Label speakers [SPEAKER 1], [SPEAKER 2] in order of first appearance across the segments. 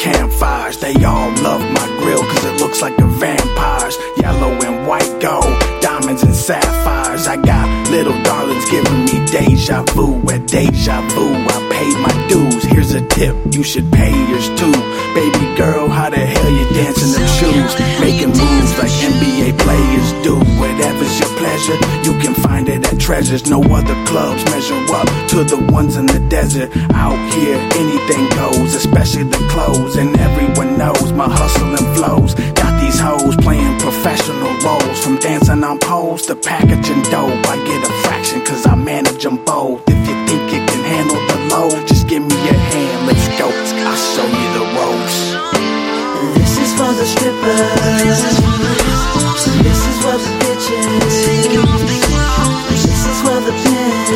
[SPEAKER 1] campfires. They all love my grill cause it looks like a vampire's. Yellow and white gold, diamonds and sapphires. I got little darlings giving me deja vu. At deja vu, I paid my dues. Here's a tip, you should pay yours too. Baby girl, how the hell you dancing them shoes? Making moves like NBA players do. Whatever's your pleasure, you can find it at Treasures. No other clubs measure up to the ones in the desert. Out here, anything goes, especially the clothes. And everyone knows my hustle and flows. Got these hoes playing professional roles. From dancing on poles to packaging dope. I get a fraction cause I manage them both. If you think you can handle the load, just give me your hand, let's go. I'll show you the ropes.
[SPEAKER 2] This is for the strippers. This is for the bitches. This is for the pimps.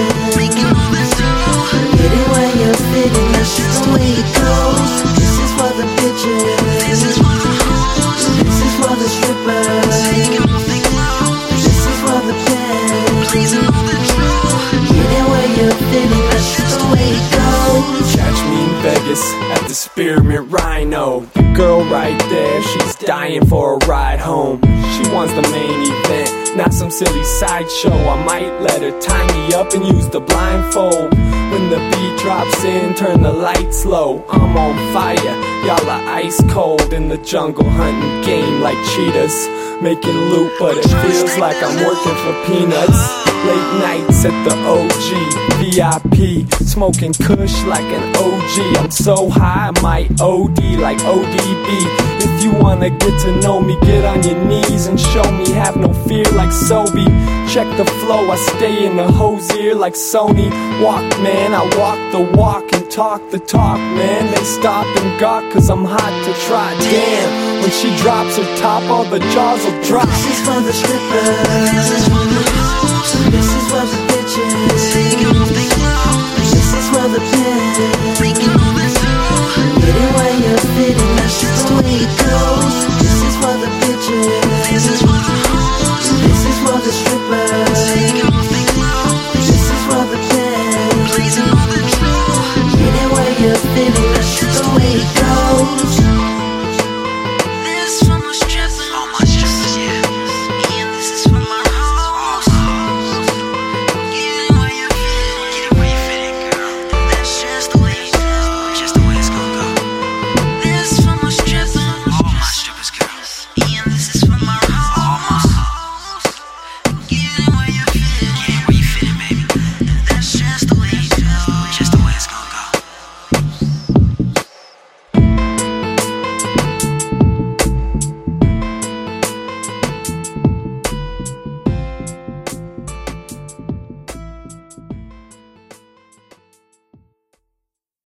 [SPEAKER 2] Get it where you're fitting, that's just the way it goes. This is for the bitches. This is for the strippers. This is for the pimps. Get it where you're fitting, that's just the way it goes.
[SPEAKER 3] Catch me in Vegas at the Spearmint Rhino. The girl right there, she's dying for a ride home. She wants the main event, not some silly sideshow. I might let her tie me up and use the blindfold. When the beat drops in, turn the lights low. I'm on fire, y'all are ice cold. In the jungle hunting game like cheetahs. Making loot, but it feels like I'm working for peanuts. Late nights at the OG, VIP, smoking kush like an OG. I'm so high, I might OD like ODB. If you wanna get to know me, get on your knees and show me have no fear like Sobe. Check the flow, I stay in the hoes ear like Sony. Walk man, I walk the walk and talk the talk, man. They stop and gawk cause I'm hot to try. Damn, when she drops her top, all the jaws will drop.
[SPEAKER 2] This is for the strippers. This is for the bitches. This is for the pimps.